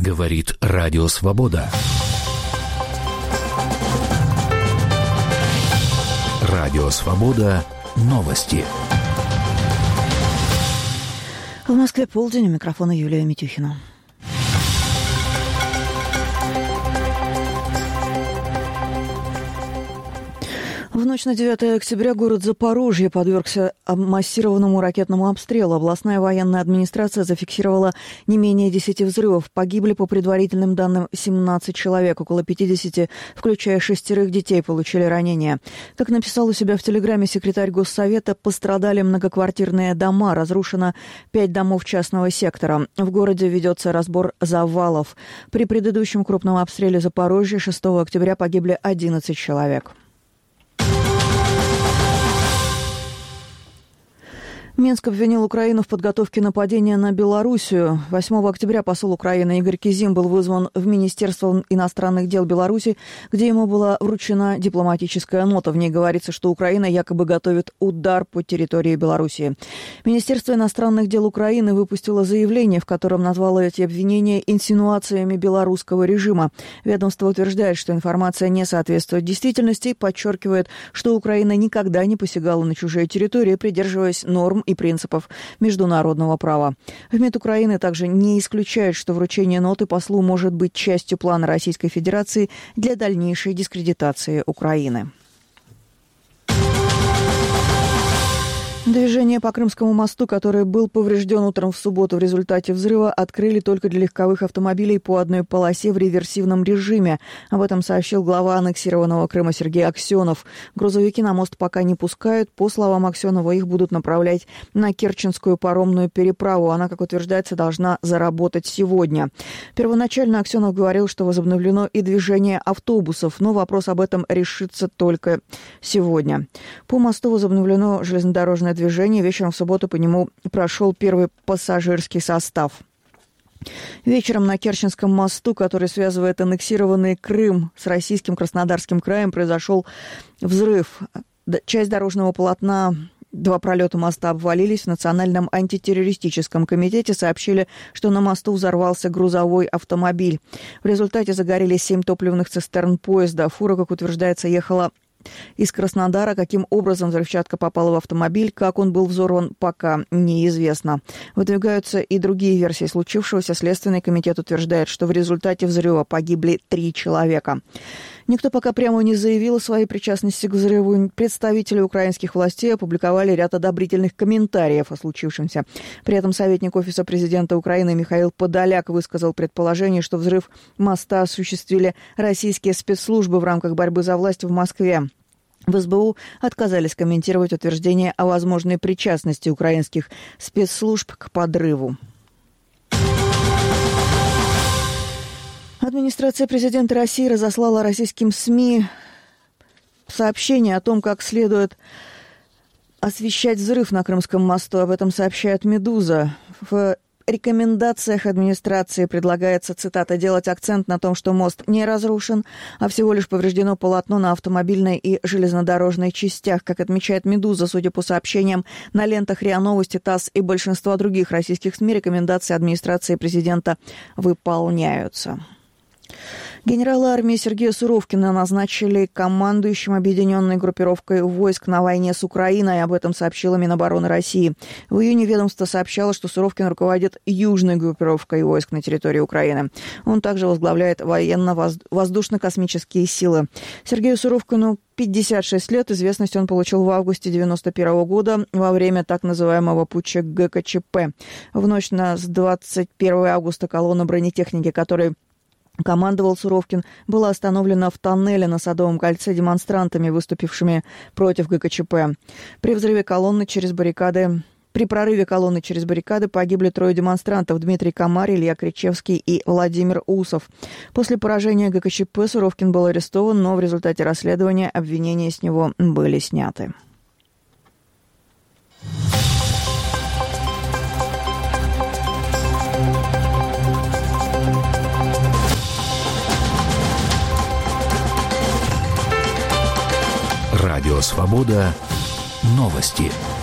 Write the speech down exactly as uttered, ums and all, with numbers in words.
Говорит Радио Свобода. Радио Свобода. Новости. В Москве полдень. У микрофона Юлия Митюхина. В ночь на девятое октября город Запорожье подвергся массированному ракетному обстрелу. Областная военная администрация зафиксировала не менее десяти взрывов. Погибли, по предварительным данным, семнадцать человек. Около пятидесяти, включая шестерых детей, получили ранения. Как написал у себя в Телеграме секретарь Госсовета, пострадали многоквартирные дома. Разрушено пять домов частного сектора. В городе ведется разбор завалов. При предыдущем крупном обстреле Запорожья шестого октября погибли одиннадцать человек. Минск обвинил Украину в подготовке нападения на Белоруссию. восьмого октября посол Украины Игорь Кизим был вызван в Министерство иностранных дел Беларуси, где ему была вручена дипломатическая нота. В ней говорится, что Украина якобы готовит удар по территории Белоруссии. Министерство иностранных дел Украины выпустило заявление, в котором назвало эти обвинения инсинуациями белорусского режима. Ведомство утверждает, что информация не соответствует действительности и подчеркивает, что Украина никогда не посягала на чужие территории, придерживаясь норм и принципов международного права. В МИД Украины также не исключает, что вручение ноты послу может быть частью плана Российской Федерации для дальнейшей дискредитации Украины. Движение по Крымскому мосту, который был поврежден утром в субботу в результате взрыва, открыли только для легковых автомобилей по одной полосе в реверсивном режиме. Об этом сообщил глава аннексированного Крыма Сергей Аксенов. Грузовики на мост пока не пускают. По словам Аксенова, их будут направлять на Керченскую паромную переправу. Она, как утверждается, должна заработать сегодня. Первоначально Аксенов говорил, что возобновлено и движение автобусов, но вопрос об этом решится только сегодня. По мосту возобновлено железнодорожное движение. Вечером в субботу по нему прошел первый пассажирский состав. Вечером на Керченском мосту, который связывает аннексированный Крым с российским Краснодарским краем, произошел взрыв. Часть дорожного полотна, два пролета моста обвалились. В Национальном антитеррористическом комитете сообщили, что на мосту взорвался грузовой автомобиль. В результате загорелись семь топливных цистерн поезда. Фура, как утверждается, ехала из Краснодара. Каким образом взрывчатка попала в автомобиль, как он был взорван, пока неизвестно. Выдвигаются и другие версии случившегося. Следственный комитет утверждает, что в результате взрыва погибли три человека. Никто пока прямо не заявил о своей причастности к взрыву. Представители украинских властей опубликовали ряд одобрительных комментариев о случившемся. При этом советник Офиса президента Украины Михаил Подоляк высказал предположение, что взрыв моста осуществили российские спецслужбы в рамках борьбы за власть в Москве. В эс бэ у отказались комментировать утверждение о возможной причастности украинских спецслужб к подрыву. Администрация президента России разослала российским СМИ сообщение о том, как следует освещать взрыв на Крымском мосту. Об этом сообщает «Медуза». В рекомендациях администрации предлагается, цитата, «делать акцент на том, что мост не разрушен, а всего лишь повреждено полотно на автомобильной и железнодорожной частях». Как отмечает «Медуза», судя по сообщениям на лентах РИА Новости, ТАСС и большинства других российских СМИ, рекомендации администрации президента выполняются. Генерала армии Сергея Суровкина назначили командующим объединенной группировкой войск на войне с Украиной. Об этом сообщила Минобороны России. В июне ведомство сообщало, что Суровкин руководит южной группировкой войск на территории Украины. Он также возглавляет военно-воздушно-космические силы. Сергею Суровкину пятьдесят шесть лет. Известность он получил в августе девяносто первого года во время так называемого путча гэ ка че пэ. В ночь на двадцать первого августа колонна бронетехники, которой командовал Суровкин, была остановлена в тоннеле на Садовом кольце демонстрантами, выступившими против гэ ка че пэ. При взрыве колонны через баррикады При прорыве колонны через баррикады погибли трое демонстрантов: Дмитрий Комар, Илья Кричевский и Владимир Усов. После поражения гэ ка че пэ Суровкин был арестован, но в результате расследования обвинения с него были сняты. Радио Свобода. Новости.